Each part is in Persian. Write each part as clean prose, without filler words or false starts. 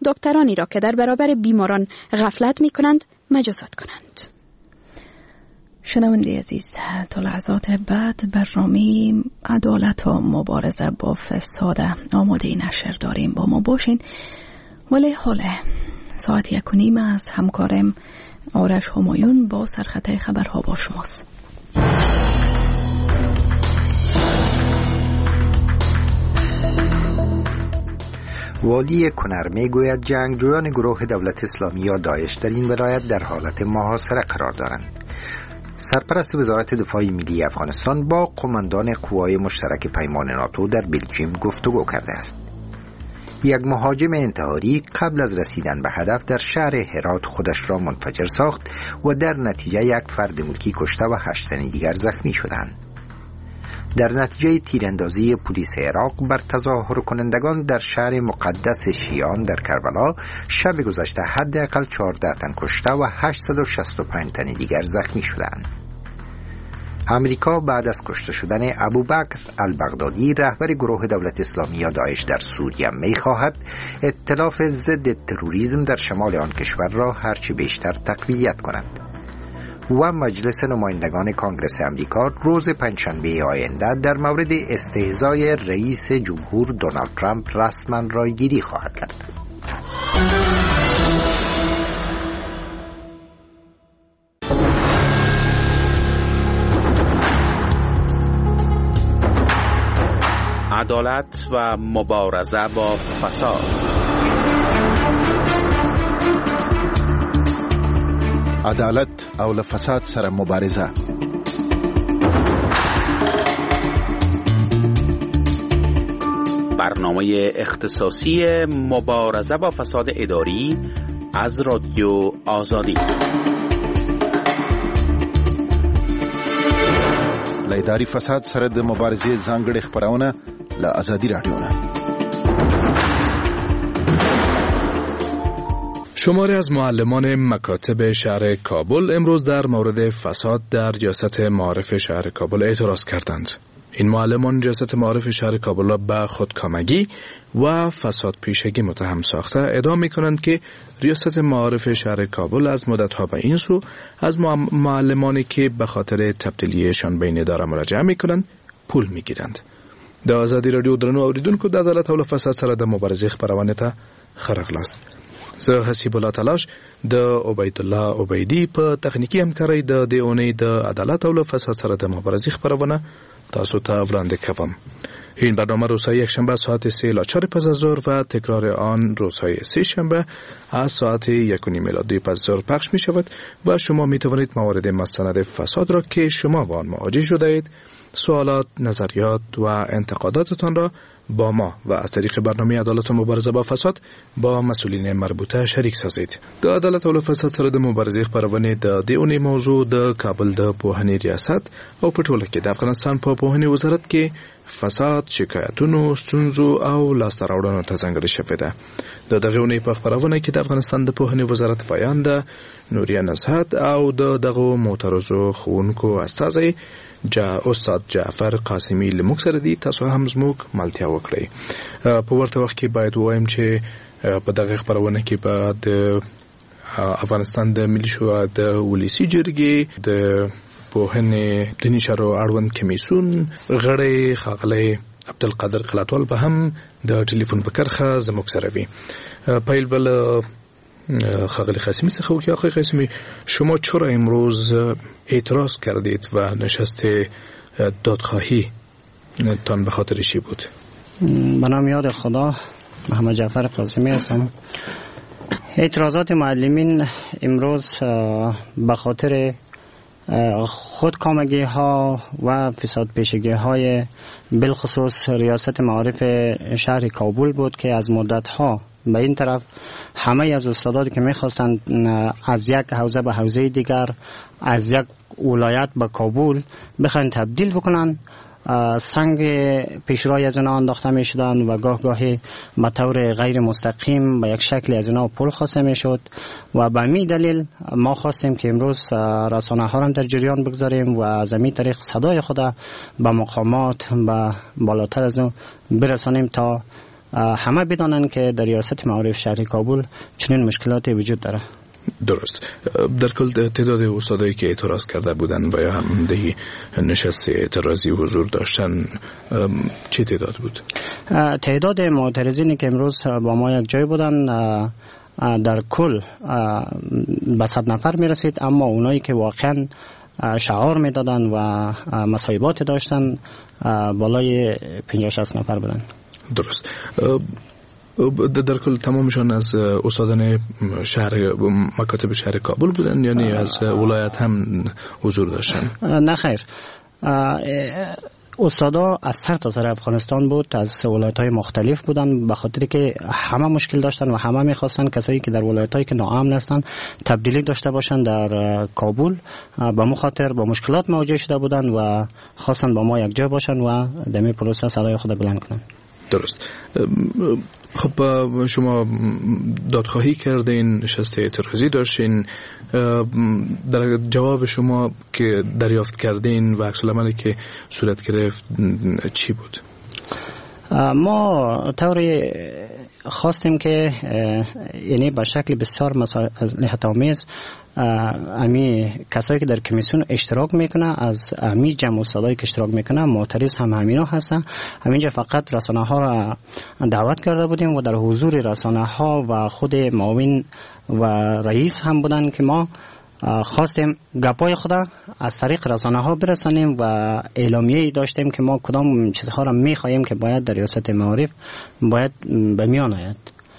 دکترانی را که در برابر بیماران غفلت می کنند مجازات کنند. شنونده عزیز، تا لحظات بعد برنامه عدالت و مبارزه با فساد آماده نشر داریم. با ما باشین. ولی حالا ساعت 1:30 از همکارم آرش همایون با سرخطه خبرها با شماست. والی کنر میگوید جنگجویان گروه دولت اسلامی یا داعش در این ولایت در حالت محاصره قرار دارند. سرپرست وزارت دفاع ملی افغانستان با قماندان قوای مشترک پیمان ناتو در بلژیم گفتگو کرده است. یک مهاجم انتحاری قبل از رسیدن به هدف در شهر هرات خودش را منفجر ساخت و در نتیجه یک فرد ملکی کشته و 8 تن دیگر زخمی شدند. در نتیجه تیراندازی پلیس عراق بر تظاهر کنندگان در شهر مقدس شیعان در کربلا شب گذشته حداقل 14 تن کشته و 865 تن دیگر زخمی شدند. امریکا بعد از کشته شدن ابوبکر البغدادی رهبر گروه دولت اسلامی یا داعش در سوریه می‌خواهد ائتلاف ضد تروریسم در شمال آن کشور را هرچی بیشتر تقویت کند. و مجلس نمایندگان کانگرس امریکا روز پنجشنبه آینده در مورد استهزای رئیس جمهور دونالد ترامپ رسما رایگیری خواهد کرد. عدالت و مبارزه با فساد. عدالت او له فساد سره مبارزه. برنامه اختصاصی مبارزه با فساد اداری از رادیو آزادی. له اداري فساد سره د مبارزې ځانګړې خبرونه له آزادي رادیو نه. شماری از معلمان مکاتب شهر کابل امروز در مورد فساد در ریاست معارف شهر کابل اعتراض کردند. این معلمان ریاست معارف شهر کابل را به خودکامگی و فساد پیشگی متهم ساخته ادعا می‌کنند که ریاست معارف شهر کابل از مدت‌ها به این سو از معلمانی که به خاطر تبدیلیشان به این اداره مراجعه می‌کنند پول می‌گیرند. د آزادی رادیو درنو اوریدونکو د عدالت او فساد سره د مبارزې خبرونه ته خرغلاست. زه حسیب الله تلاش د عبید الله عبیدی په تخنیکی همکارۍ د دې اونۍ د عدالت او فساد سره د مبارزې خبرونه تاسو ته وړاندې کوم. این برنامه روزهای یکشنبه ساعت 3 الی 4 پس از ظهر و تکرار آن روزهای سه شنبه از ساعت 1:30 الی 2 پس از ظهر پخش می شود و شما می توانید موارد مستند فساد را که شما با آن مواجه شده اید، سوالات، نظریات و انتقاداتتان را با ما و از طریق برنامه عدالت و مبارزه با فساد با مسئولین مربوطه شریک سازید. د عدالت او فساد سره د مبارزې خبرونه د دې اونۍ موضوع د کابل د پوهنې ریاست او په ټوله کې د افغانستان په پوهنې وزارت کې فساد، شکایتونو، ستونزو او لاسته راوړنو ته ځانګړې شوې ده. د دغه اونۍ په خبرونه کې د افغانستان د پوهنې وزارت بیان ده. نوریا نزهت او دغه معترضو ښوونکو استازی استاد جعفر قاسمی لموږ سره دي. تاسو هم زموږ ملتیا وکړئ. په ورته وخت کې باید ووایم چې په دغه خبرونه کې به د افغانستان د ملي شورا د ولسی جرګې د پوهنې دیني چارو اړوند کمیسیون غړی ښاغلی عبدالقادر قلاتوال به هم د ټلیفون په کرخه زموږ سره وي. پیل بل خاقلی قاسمی څخه وکړي. آقای قاسمی، شما چرا امروز اعتراض کردید و نشست دادخواهی تان به خاطر چی بود؟ به نام یاد خدا، محمد جعفر قاسمی هستم. اعتراضات معلمین امروز به خاطر خودکامگی ها و فساد پیشگی های بالخصوص ریاست معارف شهر کابل بود که از مدت ها به این طرف همه از استادانی که میخواستند از یک حوزه به حوزه دیگر، از یک ولایت به کابل بخواهند تبدیل بکنند، سنگ پیشروی از اینا انداخته می شدند و گاه گاهی به طور غیر مستقیم به یک شکلی از اینا پول خواسته می شد و به می دلیل ما خواستیم که امروز رسانه ها هم در جریان بگذاریم و از این طریق صدای خود به مقامات و بالاتر از اون برسانیم تا همه بدانند که در ریاست معارف شهر کابل چنین مشکلاتی وجود داره. درست. در کل تعداد استادایی که اعتراض کرده بودن و یا هم دهی نشست اعتراضی حضور داشتن چه تعداد بود؟ تعداد معترضینی که امروز با ما یک جای بودن در کل به 100 نفر می رسید، اما اونایی که واقعا شعار می دادن و مصاحبات داشتن بالای 50-60 نفر بودن. درست. در کل تمامشان از استادان شهر مکاتب شهر کابل بودن یعنی از ولایت هم حضور داشتن؟ نه خیر، استادا از سر تا سر افغانستان بود، از ولایت‌های مختلف بودن، به خاطر که همه مشکل داشتن و همه می‌خواستن کسایی که در ولایت‌هایی که ناامن هستن تبدیلی داشته باشن در کابل. به مخاطر با مشکلات مواجه شده بودن و خواستن با ما یک جا باشن و در این پروسه صدای خود بلند کنن. درست. خب شما دادخواهی کردین، نشست اعتراضی داشتین، در جواب شما که دریافت کردین و عکس العملی که صورت گرفت چی بود؟ ما طوری خواستیم که یعنی به شکل بسیار مصالحت آمیز امی کسایی که در کمیسیون اشتراک میکنه از امی جمع استادایی که اشتراک میکنه معترض هم همینا هستن. همینجا فقط رسانه ها را دعوت کرده بودیم و در حضور رسانه ها و خود معاون و رئیس هم بودن که ما خواستیم گپای خود از طریق رسانه ها برسانیم و اعلامیه‌ای داشتیم که ما کدام چیزها را میخواهیم که باید در ریاست معارف باید به میان آید.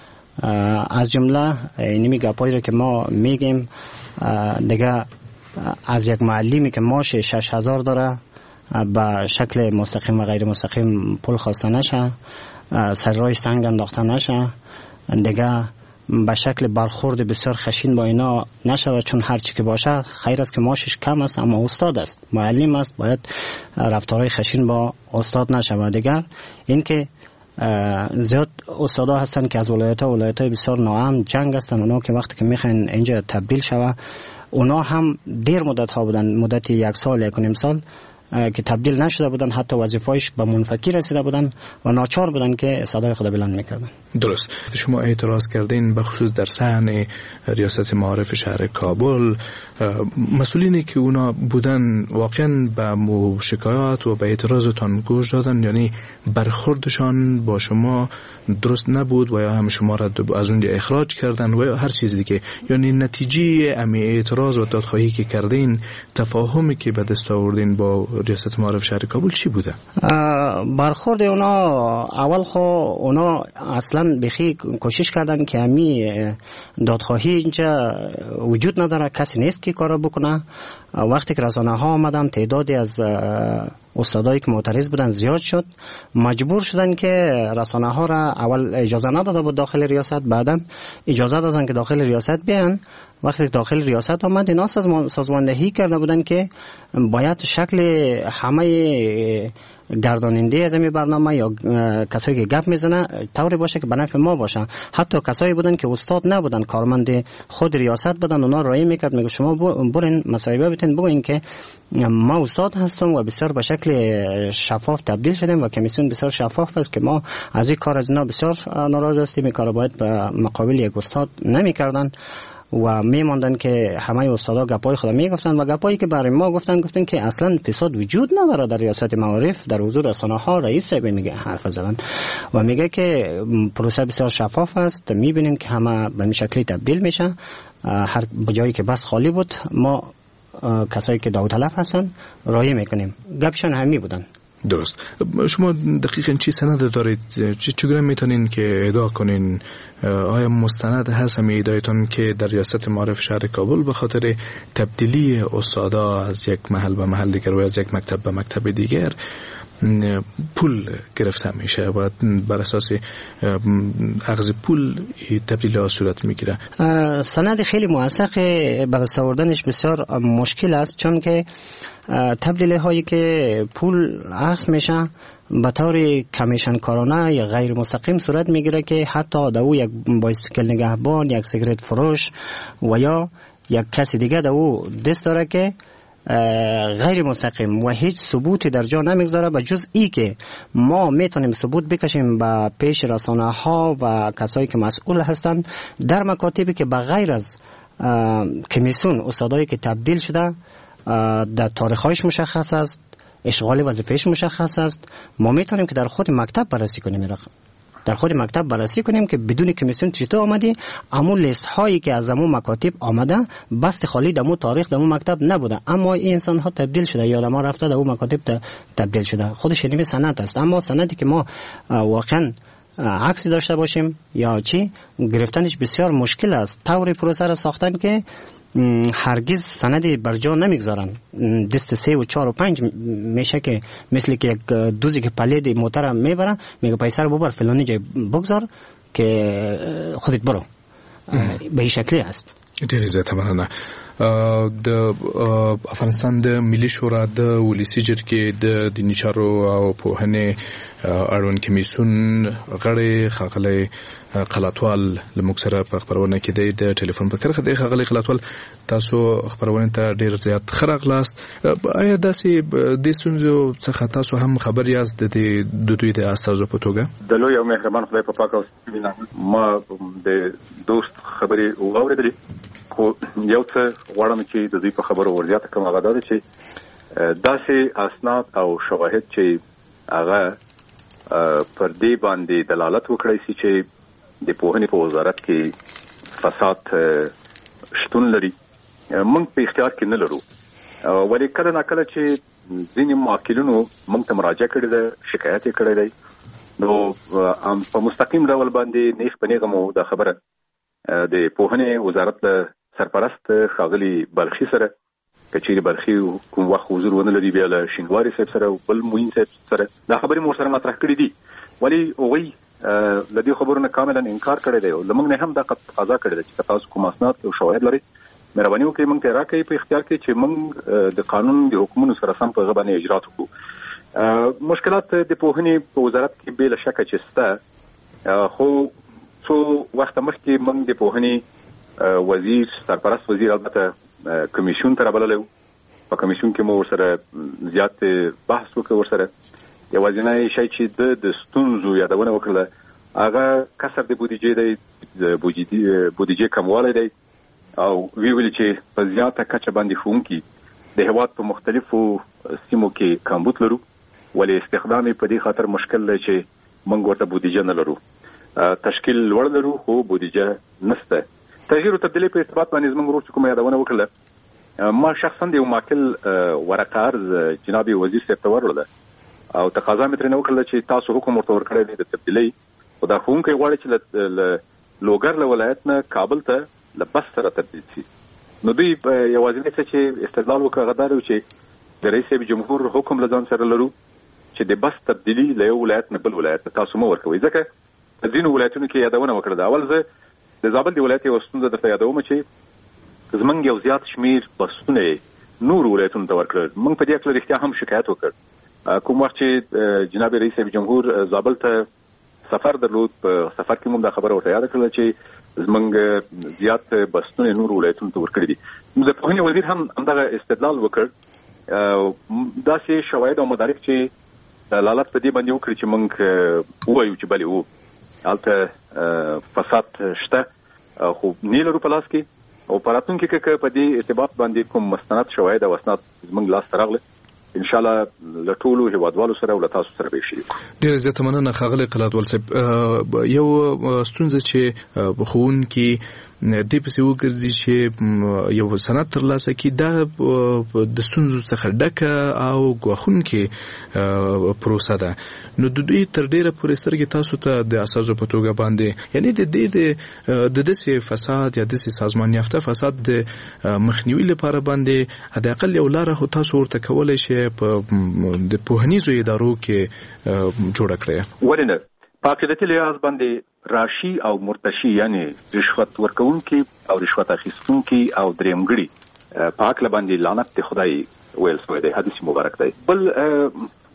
از جمله اینمی گپایی را که ما میگیم دیگه از یک معلمی که ماش 6000 داره به شکل مستقیم و غیر مستقیم پول خواسته نشه، سرای سنگ انداخته نشه، دیگه به شکل برخورد بسیار خشین با اینا نشود، چون هر چی که باشه خیر است که ماشش کم است اما استاد است، معلم است، باید رفتارهای خشین با استاد نشود. دیگر این که زیاد استادا هستن که از ولایت‌های بسیار ناامن جنگ هستن، اونا که وقتی که میخواین اینجا تبدیل شوه اونا هم دیر مدت ها بودن، مدت 1 سال 1.5 سال که تبدیل نشده بودن، حتی وظیفه‌اش به منفکی رسیده بودن و ناچار بودن که صدای خود بلند میکردن. درست. شما اعتراض کردین به خصوص در صحن ریاست معارف شهر کابل، مسئولینی که اونا بودن واقعا به شکایات و به اعتراضتان گوش دادن، یعنی برخوردشان با شما درست نبود و یا هم شما را از اونجا اخراج کردن و یا هر چیز دیگه، یعنی نتیجه امی اعتراض و دادخواهی که کردین، تفاهمی که به دست آوردین با ریاست معارف شهر کابل چی بوده؟ برخورد اونا اول خو اونا اصلا بخی کوشش کردن که امی دادخواهی اینجا وجود نداره، کسی نیست که کارو بکنه. وقتی که رسانه ها آمدن تعدادی از استادایی که معترض بودن زیاد شد، مجبور شدن که رسانه ها را اول اجازه نداده بود داخل ریاست، بعدن اجازه دادن که داخل ریاست بیان. وقتی داخل ریاست آمد اینا سازماندهی کرده بودن که باید شکل همه گرداننده از این برنامه یا کسایی که گپ میزنه طوری باشه که به نفع ما باشه. حتی کسایی بودن که استاد نبودن، کارمند خود ریاست بودن، اونا رای میکرد میگه شما برین مصاحبه بتین بگوین که ما استاد هستم و بسیار به شکل شفاف تبدیل شدیم و کمیسیون بسیار شفاف است که ما از این کار از اینا بسیار ناراض هستیم، این کار باید به مقابل یک استاد نمیکردن و میماندن که همه استادا گپای خود میگفتن و گپایی که برای ما گفتن که اصلا فساد وجود نداره در ریاست معارف. در حضور رسانه ها رئیس صاحب میگه حرف زدن و میگه که پروسه بسیار شفاف است، میبینیم که همه به این شکلی تبدیل میشه. هر جایی که بس خالی بود ما کسایی که داوطلب هستن رای میکنیم. گپشان همی بودن. درست. شما دقیقاً چی سند دارید؟ چگونه میتونین که ادعا کنین؟ آیا مستند هست همین ادعایتون که در ریاست معارف شهر کابل به خاطر تبدیلی استادا از یک محل به محل دیگر و از یک مکتب به مکتب دیگر پول گرفته میشه و بر اساس اخذ پول تبدیلی ها صورت میگیره؟ سند خیلی موثق به دست آوردنش بسیار مشکل است، چون که تبدیلی هایی که پول اخذ میشه به طور کمیشن کارانه یا غیر مستقیم صورت میگیره که حتی دو یک بایسیکل نگهبان، یک سیگرت فروش و یا یک کسی دیگه دو دست داره که غیر مستقیم و هیچ ثبوتی در جا نمیگذاره به جز ای که ما میتونیم ثبوت بکشیم به پیش رسانه ها و کسایی که مسئول هستند در مکاتبی که به غیر از کمیسیون استادایی که تبدیل شده در تاریخ‌هایش مشخص است، اشغال وظیفه‌اش مشخص است، ما میتونیم که در خود مکتب بررسی کنیم. در خود مکتب بررسی کنیم که بدون کمیسیون چطور آمده، امون لیست هایی که از امون مکاتب آمده بست خالی در امون تاریخ در امون مکتب نبوده، اما این انسان ها تبدیل شده یا ما رفته در امون مکاتب تبدیل شده. خودش نمی سند است، اما سندی که ما واقعا عکسی داشته باشیم یا چی گرفتنش بسیار مشکل است. طوری پروسه را ساختن که هرگز سندی بر جا نمیگذارن. دست 3 و 4 و 5 میشه که مثل که یک دوزی که پلید موتر میبره میگه پیسه رو ببر فلانی جای بگذار که خودت برو. به این شکلی است. ډېر زیاته مننه. د افغانستان د ملي شورا د ولسي جرګې د دیني چارو او پوهنې اړوند کمیسیون غړی ښاغلی قلاتوال لموږ سره په خپرونه کې دی د ټلیفون په کرښه دی. ښاغلی قلاتوال، تاسو خپرونې ته ډېر زیات ښه راغلاست. آیا داسې دې ستونزو څخه تاسو هم خبر یاست د دوی د استازو په توګه؟ د لوی او مهربان خدای په پاک او ما د دوست خبرې واورېدلې، خو یو څه غواړم چې د دوی په خبرو ورزیاته کوم. هغه دا ده چې داسې اسناد او شواهد چې هغه پر دې باندې دلالت وکړي چې د پوهنې په وزارت کې فساد شتون لري، موږ په اختیار کې نه لرو. ولې کله ناکله چې ځینې معقلینو موږ ته مراجعه کړې ده، شکایت یې کړی دی، نو په مستقیم ډول باندې نیغ په نیغه مو دا خبره د پوهنې وزارت له سرپرست ښاغلي بلخي سره که چیرې بلخي کوم وخت حضور ونه لري، بیا له شینواري صاحب سره او بل معین صاحب سره دا خبرې مو سره مطرح کړې دي، ولی هغوی له دې خبرو نه کاملا انکار کړی دی او له موږ نه هم دا تقاضا کړې ده چې تاسو کوم اسناد او شواهد لرئ مهرباني وکړئ موږ ته یې راکړئ په اختیار کې چې موږ د قانون د حکمونو سره سم په هغه باندې اجرات وکړو. مشکلات د پوهنې په وزارت کې بې له شکه چې شته، خو څو وخته مخکې موږ د پوهنې وزیر سرپرست وزیر البته کمیسیون ته رابللی و. په کمیسیون کې مو ورسره زیات بحث وکړ، ورسره یوازینی شی چې د ستونزو یادونه وکړله هغه کسر د بودیجې دی، د بودیجې کموالی دی او ویلي چې په زیاته کچه باندې ښوونکي د هېواد په مختلفو سیمو کې کمبود لرو، ولې استخدام یې په دې خاطر مشکل دی چې موږ ورته بودیجه نه لرو. تشکیل لوړ لرو خو بودیجه نشته. تغییر او تبدیلی په ارتباط باندې زموږ ورور چې کومه یادونه وکړله، ما شخصا د یو معقل ورقه عرض جناب وزیر صاحب ته ورکړله او تقاضا مې ترېنه وکړله چې تاسو حکم ورته ورکړی دی د تبدیلۍ، خو دا ښوونکی غواړي چې له لوګر له ولایت نه کابل ته له بس سره تبدیل شي. نو دوی یوازینی څه چې استدلال وکړ هغه دا و چې د رئیس جمهور حکم له ځان سره لرو چې د بس تبدیلي له یو ولایت نه بل ولایت ته تاسو مه ورکوئ، ځکه په ځینو ولایتونو کې یادونه وکړه. اول زه د زابل د ولایت یوه ستونزه درته یادوم چې زموږ یو زیات شمېر بسونه یې نورو ولایتونو ته ورکړل. موږ په دې هکله رښتیا هم شکایت وکړ. کوم وخت چې جناب رئیس جمهور زابل ته سفر درلود، په سفر کې موږ دا خبره ورته یاده کړله چې زموږ زیات بسونه نورو ولایتونو ته ورکړي دي. نو د پوهنې وزیر هم همدغه استدلال وکړ. داسې شواهد او مدارک چې دلالت په دې باندې وکړي چې موږ ووایو چې بلې و هلته فساد شته، خو نه لرو په لاس کې او په راتلونکي کې که په دې ارتباط باندې کوم مستند شواهد او اسناد زموږ لاس ته راغله ان شاء الله له ټولو هیوادوالو سره او له تاسو سره به شي. ډېر زیاته مننه ښاغلی قلاتوال صاحب. یو ستونزه چې ښوونکي دې پسې وګرځي چې یو سند ترلاسه کړي، دا د ستونزو څخه ډکه او ګواښونکې پروسه ده. نو د دوی تر ډېره پورې سترګې تاسو ته د اساسو په توګه باندې، یعنې د داسې فساد یا داسې سازمان یافته فساد د مخنیوي لپاره باندې حداقل یو لاره خو تاسو ورته کولی شئ په د پوهنیزو ادارو کې جوړه کړئ. ولې نه؟ په عقیدتي لحاظ باندې راشي او مرتشي یعنی رشوت ورکوونکي او رشوت اخیستونکي او درېمګړي په عقل باندې لعنت د خدای ویل شوی دی، حدیث مبارک دی. بل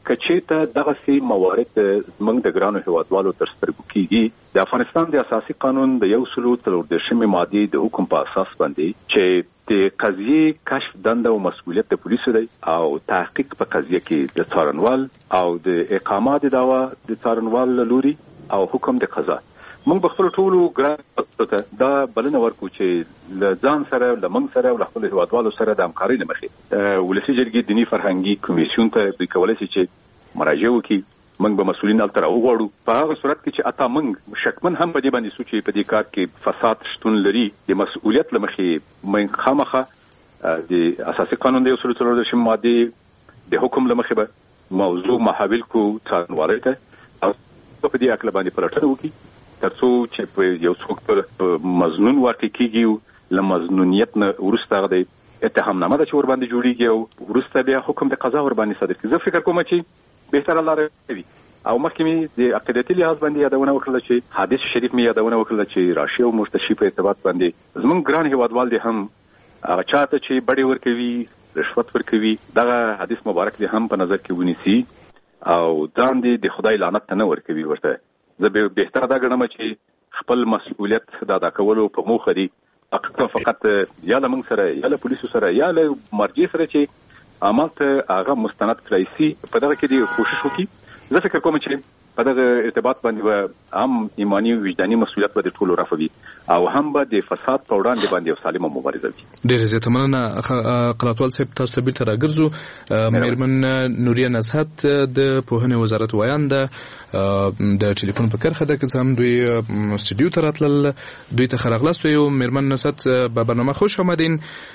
کچې ته دغه سي موارد موږ د ګرانو هیوادوالو تر سترګو کېږي. د افغانستان د اساسي قانون د 143 ماده د حکم په اساس باندې چې د قضیه کشف دنده او مسؤلیت د پولیسو دی او تحقیق په قضیه کې د څارنوال او د اقامت دعوا د څارنوال لوري او حکم د قضا. موږ په خپل ټولو ګران دا بلنه ورکو چې ځان سره لمن سره او خپل هیوادوالو سره د همکارۍ لمخې ولسی جرګې دینی فرهنګي کمیسیون ته د کولای شي چې مراجعه وکړي. موږ به مسؤلین التر وغواړو په هغه صورت کې چې اته موږ شکمن هم په دې باندې سوچي په دې کار کې فساد شتون لري د مسؤلیت لمخې موږ خامخه د اساسي قانون د 143 ماده د حکم لمخې به موضوع محاول کو څارنوالۍ ته او په دې اکل باندې پلټنه وکړي ترڅو چې په یو څوک په مظنون واقع کیږي لمظنونیت نه ورسته غدي اتهام نامه چې ور باندې جوړیږي او ورسته بیا حکم د قضا ور باندې صادر کیږي. زه فکر کوم چې بهتره لاره وي او مخکې د عقیدتي لحاظ باندې یادونه وکړه چې حدیث شریف می یادونه وکړه چې راشي او مرتشی په ارتباط باندې زمون ګران هیوادوال دي هم هغه چاته چې بډي ورکوي رشوت ورکوي دغه حدیث مبارک دي هم په نظر کې ونیسي او ځان دي د خدای لعنت نه ورکوي. ورته زه بهتره دا ګڼم چې خپل مسؤلیت د ادا کولو په موخه دي فقط یا له موږ سره یا له پولیسو سره یا له مرجع سره چې عمل ته هغه مستند کړی سي په دغه کې دي کوشش وکړي. زه فکر کوم چې په دغه ارتباط باندې هم ایمانی وجداني مسؤلیت به د ټولو رافوي او هم به د فساد په وړاندې باندې یو سالمه مبارزه وي. ډېر زیاته مننه قلاتوال صاحب. تاسو ته بیرته راګرځو. میرمن نوریه نزهت د پوهنې وزارت وایانده د ټلیفون په کرخه ده که هم دوی استودیو ته راتلل دوی ته خراغلاست و میرمن نزهت به برنامه خوش آمدین.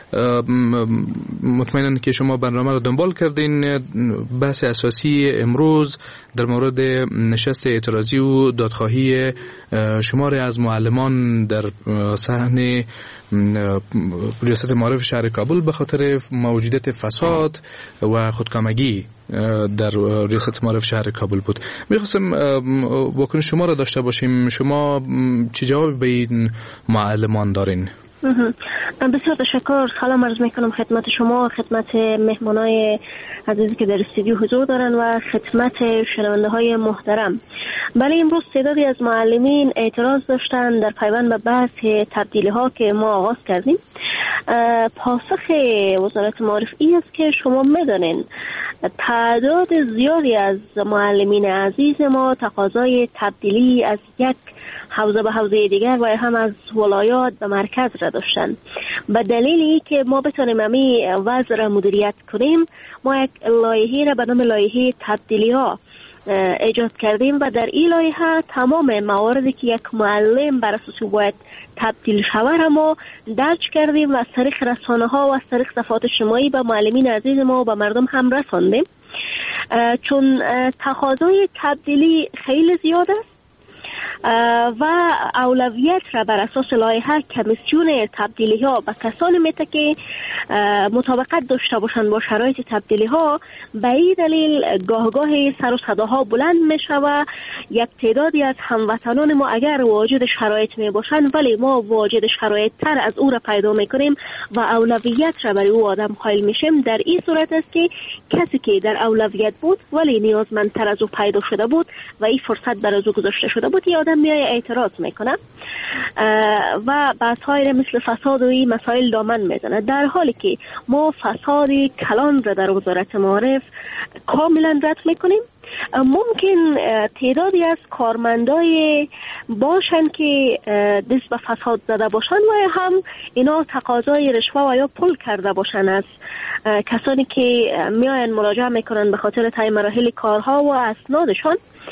مطمئناً که شما برنامه رو دنبال کردین. بحث اساسی امروز در مورد نشست اعتراضی و دادخواهی شماری از معلمان در صحن ریاست معارف شهر کابل به خاطر موجودیت فساد و خودکامگی در ریاست معارف شهر کابل بود. می‌خواستم واکنش شما را داشته باشیم. شما چه جوابی به این معلمان دارین؟ بسیار تشکر. سلام عرض میکنم خدمت شما، خدمت مهمانای عزیزی که در استودیو حضور دارن و خدمت شنونده های محترم. برای امروز تعدادی از معلمین اعتراض داشتن در پیوند به بحث تبدیلی ها که ما آغاز کردیم. پاسخ وزارت معارف این است که شما میدانین تعداد زیادی از معلمین عزیز ما تقاضای تبدیلی از یک حوزه به حوزه دیگر و هم از ولایات به مرکز را داشتن. به دلیلی که ما بتونیم امی وضع را مدیریت کنیم ما یک لایحه را به نام لایحه تبدیلی ها ایجاد کردیم و در این لایحه تمام مواردی که یک معلم بر اساس باید تبدیل شود را ما درج کردیم و از طریق رسانه ها و از طریق صفحات اجتماعی به معلمین عزیز ما و به مردم هم رساندیم. چون تقاضای تبدیلی خیلی زیاد است و اولویت را بر اساس لایحه کمیسیون تبدیلی ها به کسانی میده که مطابقت داشته باشند با شرایط تبدیلی ها. به این دلیل گاه سر و صداها بلند میشه و یک تعدادی از هموطنان ما اگر واجد شرایط می باشند ولی ما واجد شرایط تر از او را پیدا میکنیم و اولویت را برای او آدم قائل میشیم. در این صورت است که کسی که در اولویت بود ولی نیازمندتر از او پیدا شده بود و این فرصت بر از او گذاشته شده بود یه آدم میای اعتراض میکنه و بحث‌های مثل فساد و این مسائل دامن میزنه، در حالی که ما فساد کلان را در وزارت معارف کاملا رد میکنیم. ممکن تعدادی از کارمندای باشن که دست به فساد زده باشن و هم اینا تقاضای رشوه و یا پول کرده باشن از کسانی که میاین مراجعه میکنن به خاطر طی مراحل کارها و اسنادشان.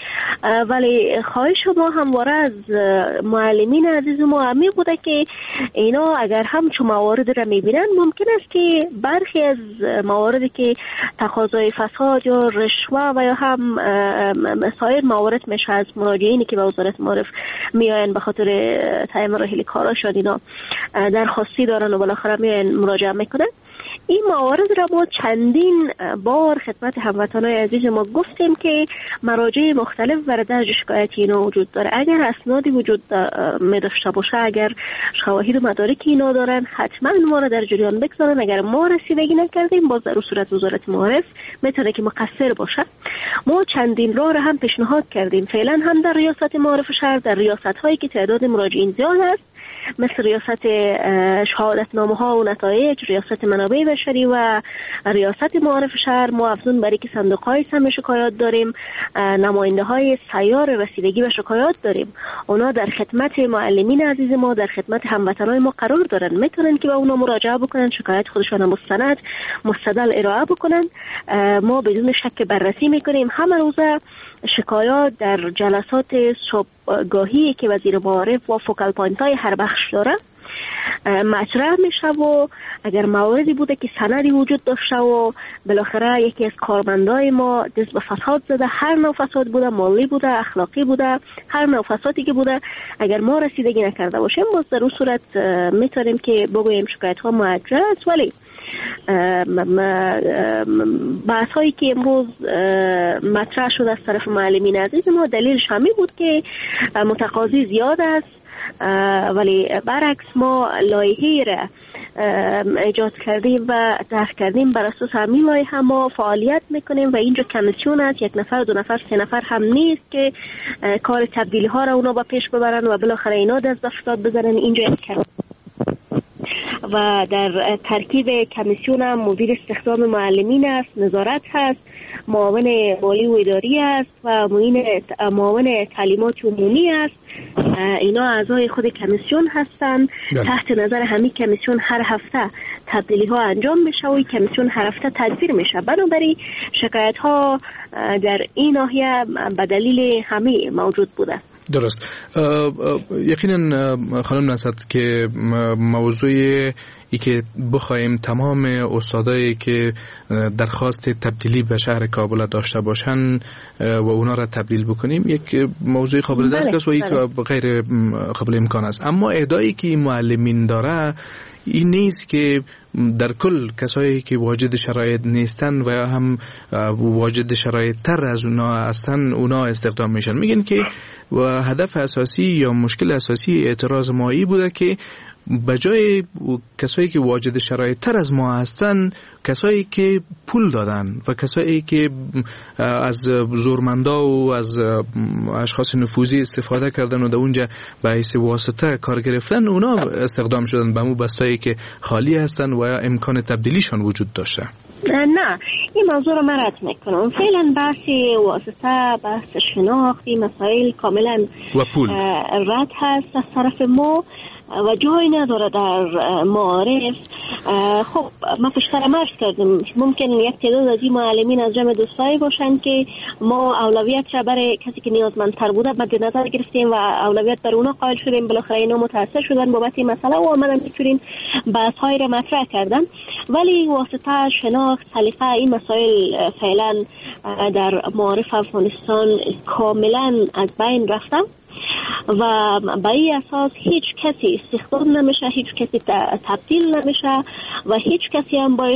ولی خواهش ما همواره از معلمین عزیز ما همی بوده که اینا اگر همچون موارد را میبینن ممکن است که برخی از مواردی که تقاضای فساد یا رشوه و یا هم سایر موارد میشه از مراجعینی که به وزارت معارف میاین به خاطر طی مراحل کاراشان اینا درخواستی دارن و بالاخره میاین مراجعه میکنن. این موارد را ما چندین بار خدمت هموطنان عزیز ما گفتیم که مراجع مختلف و درج شکایتی اینا وجود داره. اگر اسنادی وجود می داشته باشه، اگر شواهد و مدارکی اینا دارن، حتما ما را در جریان بگذارن. اگر ما رسیدگی نکردیم باز در صورت وزارت معارف میتونه که مقصر باشه. ما چندین راه را هم پیشنهاد کردیم، فعلا هم در ریاست معارف شهر، در ریاست هایی که تعداد مراجعین زیاد است مثل ریاست شهادتنامه ها و نتایج، ریاست منابع بشری و ریاست معارف شهر، ما افزون برای که صندوق های سهم شکایات داریم، نماینده های سیار رسیدگی و شکایات داریم. اونا در خدمت معلمین عزیز ما، در خدمت هموطنان ما قرار دارن، میتونن که به اونا مراجعه بکنن، شکایت خودشان مستند مستدل ارائه بکنن. ما بدون شک بررسی میکنیم. همه روزه شکایات در جلسات صبحگاهی که وزیر معارف و فوکال پوینت های هر بخش داره مطرح میشه و اگر مواردی بوده که سندی وجود داشته و بالاخره یکی از کارمندای ما دست به فساد زده، هر نوع فساد بوده، مالی بوده، اخلاقی بوده، هر نوع فسادی که بوده، اگر ما رسیدگی نکرده باشیم باز در اون صورت میتونیم که بگوییم شکایت ها موجه است. ولی بحث هایی که امروز مطرح شده از طرف معلمین عزیز ما دلیلش همین بود که متقاضی زیاد است، ولی برعکس ما لایحه‌ای را ایجاد کردیم و طرح کردیم، بر اساس همین لایحه ما فعالیت میکنیم و اینجا کمیسیون است، 1 نفر 2 نفر 3 نفر هم نیست که کار تبدیلی ها را اونا با پیش ببرن و بالاخره اینا دست به فساد بزنن. اینجا و در ترکیب کمیسیون هم مدیر استخدام معلمین است، نظارت هست، معاون مالی و اداری است و معاون تعلیمات عمومی است. اینا اعضای خود کمیسیون هستند. تحت نظر همین کمیسیون هر هفته تبدیلی ها انجام میشه و کمیسیون هر هفته تدبیر میشه. بنابراین شکایت ها در این ناحیه به دلیل همه موجود بوده. درست. یقینا خانم نصرت که موضوع ای که بخوایم تمام استادایی که درخواست تبدیلی به شهر کابل داشته باشن و اونا را تبدیل بکنیم یک موضوع قابل درک است و یک غیر قابل امکان است. اما ادعایی که معلمین داره این نیست که در کل کسایی که واجد شرایط نیستن و یا هم واجد شرایط تر از اونا هستن اونا استخدام میشن. میگن که هدف اساسی یا مشکل اساسی اعتراض ما ای بوده که بجای کسایی که واجد شرایط تر از ما هستن، کسایی که پول دادن و کسایی که از زورمندا و از اشخاص نفوذی استفاده کردن و در اونجا به حیث واسطه کار گرفتن، اونا استخدام شدن به مو بستایی که خالی هستن و امکان تبدیلیشان وجود داشته. نه، این موضوع رو من رد میکنم. فعلا بحث واسطه، بحث شناختی، مسائل کاملا و پول رد هست از طرف ما و جایی نداره در معارف. خب ما پشتر مرز کردیم، ممکن یک تعداد از این معلمین از جمع دوستایی باشن که ما اولویت را برای کسی که نیازمندتر بوده مد نظر گرفتیم و اولویت بر اونا قائل شدیم، بالاخره اینا متاثر شدن بابت این مسئله و آمدن میتونین بحث های را مطرح کردن. ولی واسطه، شناخت، سلیقه، این مسائل فعلا در معارف افغانستان کاملا از بین رفته و به این اساس هیچ کسی استخدام نمیشه، هیچ کسی تبدیل نمیشه و هیچ کسی هم باش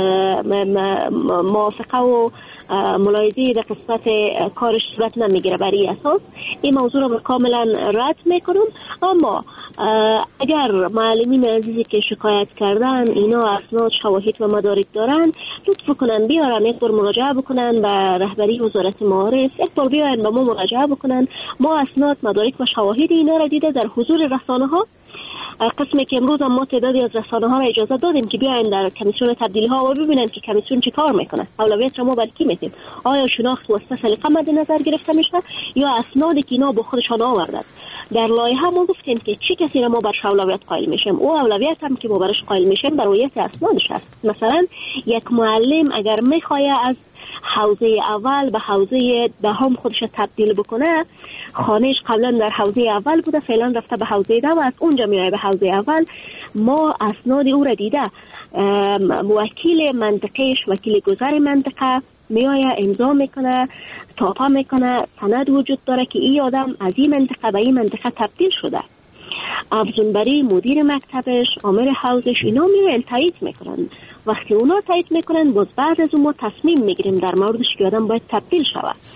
موافقه و ملاحظه در قسمت کارش صورت نمیگیره. برای اساس این موضوع رو کاملا رد میکنم. اما اگر معلمین عزیزی که شکایت کردن اینا اسناد، شواهد و مدارک دارن، لطف کنن بیارن یک بار مراجعه بکنن به رهبری وزارت معارف، یک بار بیارن به ما مراجعه بکنن. ما اسناد، مدارک و شواهد اینا را دیده در حضور رسانه ها، قسمی که امروز هم ما تعدادی از رسانه ها را اجازه دادیم که بیاین در کمیسیون تبدیلی ها و ببینن که کمیسیون چی کار میکنه. اولویت را ما برای کی میدیم؟ آیا شناخت و سلیقه مد نظر گرفته میشه یا اسنادی که اینا با خودشان آوردن؟ در لایحه ما گفتیم که چی کسی را ما برش اولویت قائل میشیم. او اولویت هم که ما برش قائل میشیم برایت اسنادش است. مثلا یک معلم اگر میخواد از حوزه اول به حوزه دهم خودش تبدیل بکنه، خانهش قبلا در حوزه اول بوده، فعلا رفته به حوزه ده و از اونجا میره به حوزه اول. ما اسناد او را دیده، وکیل منطقهش، وکیل گذر منطقه میآید امضا میکنه، تاپا میکنه، سند وجود داره که این آدم از این منطقه به این منطقه تبدیل شده. افزونبری مدیر مکتبش، آمر حوزش، اینا میرن تایید میکنن. وقتی اونا تایید میکنن باز بعد از اون ما تصمیم میگیریم در موردش که آدم باید تبدیل شود.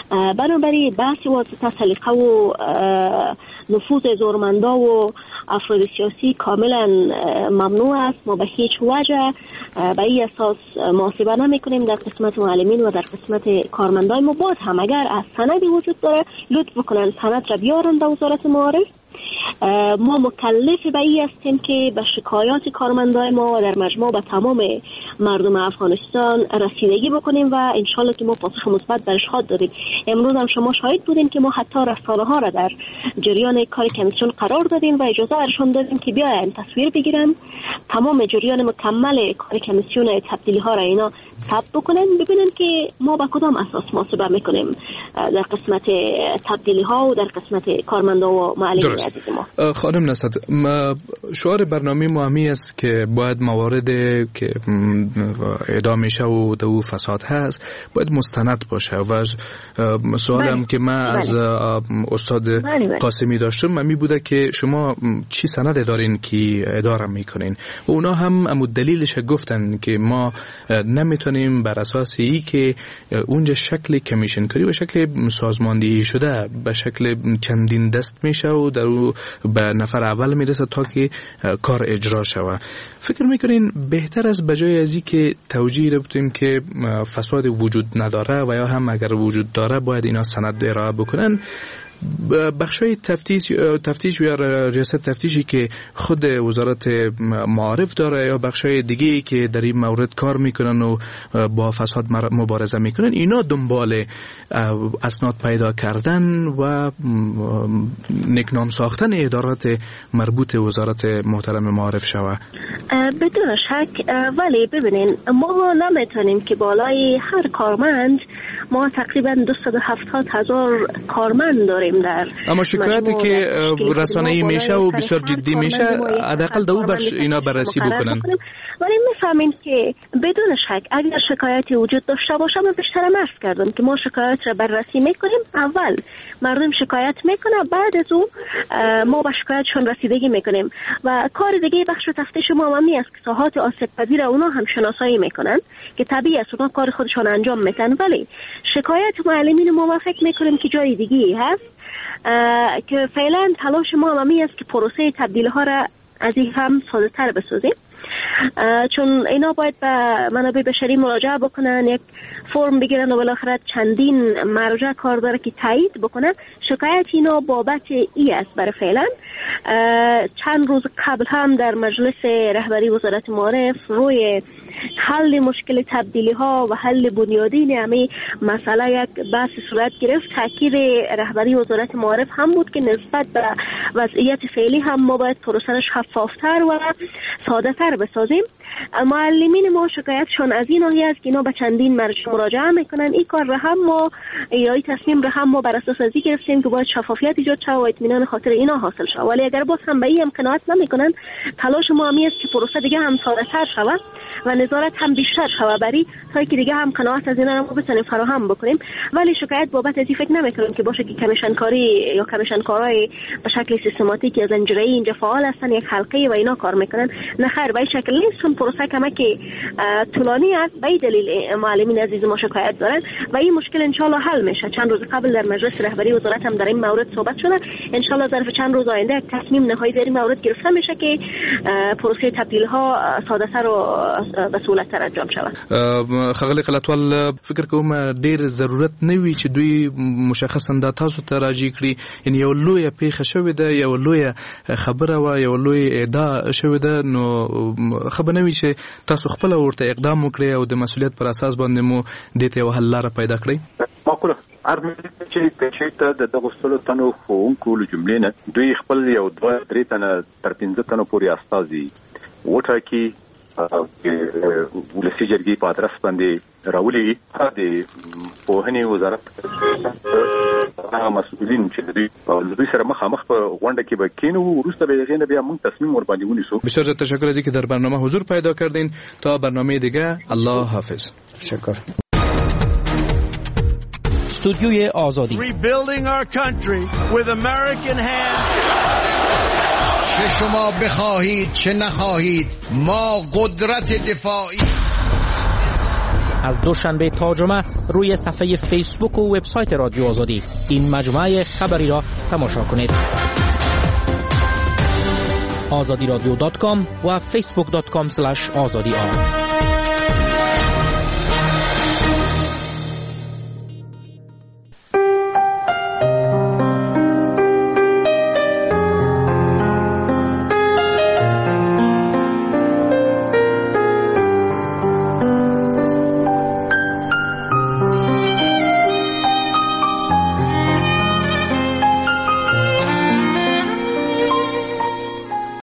بنابراین بحث واسطه سلیقه و نفوذ زورمندا و افراد سیاسی کاملا ممنوع است. ما به هیچ وجه به این اساس محاسبه نمی کنیم در قسمت معلمین و در قسمت کارمندای ما. باز هم اگر از سندی وجود داره لطف بکنن سند را بیارن به وزارت معارف. ما مکلف به این هستیم که به شکایات کارمندای ما در مجموع به تمام مردم افغانستان رسیدگی بکنیم و انشالله که ما پاسخ مثبت برش خواهد دادیم. امروز هم شما شاهد بودین که ما حتی رسانه ها را در جریان کار کمیسیون قرار دادیم و اجازه برشان دادیم که بیاین تصویر بگیرن، تمام جریان مکمل کار کمیسیون تبدیلی ها را اینا ثبت بکنن، ببینن که ما با کدام اساس محاسبه میکنیم در قسمت تبدیلی ها و در قسمت کارمندا و معلمین عزیز ما. خانم نصرت، شعار برنامه ما همی است که باید موارد که اعدام میشه و دو فساد هست باید مستند باشه و سوالم که من از استاد قاسمی داشتم همی بوده که شما چی سند دارین که اداره میکنین و اونا هم دلیلش گفتن که ما نمیتونیم بر اساس ای که اونجا شکل کمیشن کاری و شکل سازماندهی شده به شکل چندین دست میشه و در به نفر اول میرسه تا که کار اجرا شود. فکر میکنین بهتر از بجای از این که توجیه رو بتیم که فساد وجود نداره و یا هم اگر وجود داره باید اینا سند ارائه بکنن، بخشای تفتیش یا ریاست تفتیشی که خود وزارت معارف داره یا بخشای دیگه‌ای که در این مورد کار میکنن و با فساد مبارزه میکنن، اینا دنبال اسناد پیدا کردن و نکنام ساختن ادارات مربوط وزارت محترم معارف شوه. بدون شک، ولی ببینین ما نمیتونیم که بالای هر کارمند، ما تقریبا 270,000 کارمند داریم در اما شکایتی که رسانه‌ای میشه و بسیار جدی میشه حداقل دو بخش اینا بررسی بکنن. ولی میفهمیم که بدون شک اگر شکایتی وجود داشته باشه، من بیشتر عرض کردم که ما شکایت را بررسی میکنیم. اول مردم شکایت میکنه، بعد از اون ما به شکایتشون رسیدگی میکنیم و کار دیگه بخش تفتیش ما همی است که ساحات آسیب پذیر اونا هم شناسایی میکنن که طبیعی است اونا کار خودشون انجام میدن. ولی شکایت معلمین ما فکر میکنیم که جای دیگه هست که فعلا تلاش ما همی است که پروسه تبدیل ها را از این هم ساده تر بسازیم، چون اینا باید به منابع بشری مراجعه بکنن، یک فرم بگیرن و بالاخره چندین مرجع کار داره که تایید بکنن. شکایت اینا بابت ای است. برای فعلا چند روز قبل هم در مجلس رهبری وزارت معارف روی حل مشکل تبدیلی ها و حل بنیادین همه مسئله یک بحث صورت گرفت. تاکید رهبری وزارت معارف هم بود که نسبت به وضعیت فعلی هم ما باید پروسه را شفافتر و ساده تر بسازیم. معلمین ما شکایتشون از این ناحیه است که اینا به چندین مرجع مراجعه میکنن. این کار را هم ما یا این تصمیم را هم ما بر اساس از این گرفتیم که باید شفافیت ایجاد شه و اطمینان خاطر اینا حاصل شه. ولی اگر باز هم به این هم قناعت نمیکنن، تلاش ما همی است که پروسه دیگه هم ساده تر شود و نظارت هم بیشتر شود بری تا که دیگه هم قناعت از اینا رو بتونیم فراهم بکنیم. ولی شکایت بابت از این فکر نمیکنیم که باشه که کمیشن کاری یا کمیشن کارای به شکل سیستماتیک یا زنجیره‌ای اینجا فعال هستن، یک حلقه و اینا کار میکنن. نه خیر، به این شکل نیست. چون پروسه کمک طولانی است. به این دلیل معلمین عزیز ما شکایت دارن و این مشکل ان شاء الله حل میشه. چند روز قبل در مجلس رهبری وزارت هم در این مورد صحبت شده. ان شاء الله ظرف چند روز آینده یک تصمیم نهایی در این مورد گرفته میشه که پروسه تبدیل ها ساده تر و به سهولت تر انجام شود. خغلی قلتوال فکر کوم ډیر ضرورت نوي چې دوی مشخصا د تاسو ته راځي کړي، یعنی یو لوی پیښه شوې ده، یو لوی خبره و یو لوی ادعا شوې ده، نو خبر نه وي چې تاسو خپل ورته اقدام وکړئ او د مسؤلیت پر اساس باندې مو دې ته یو حل لاره پیدا کړئ. معقوله ارمنه چې ته د دغه ستلو تنو ښوونکو له جملې نه دوی خپل یو 2-3 تنه تر 15 تنو پورې استازي وټاکي ولسی جرګې په ادرس باندې راولي. د پوهنې وزارت هغه مسؤلین چې دوی سره مخامخ په غونډه کې به کینو، وروسته به یې بیا موږ تصمیم ور باندې ونیسو. بسیار تشکر از اینکه در برنامه حضور پیدا کردین. تا برنامه دیگه، الله حافظ. تشکر. استودیوی آزادی. Rebuilding our country with American hands. چه شما بخواهید چه نخواهید، ما قدرت دفاعی از دوشنبه تا جمعه روی صفحه فیسبوک و وبسایت رادیو آزادی این مجموعه خبری را تماشا کنید. azadiradyo.com و facebook.com/azadi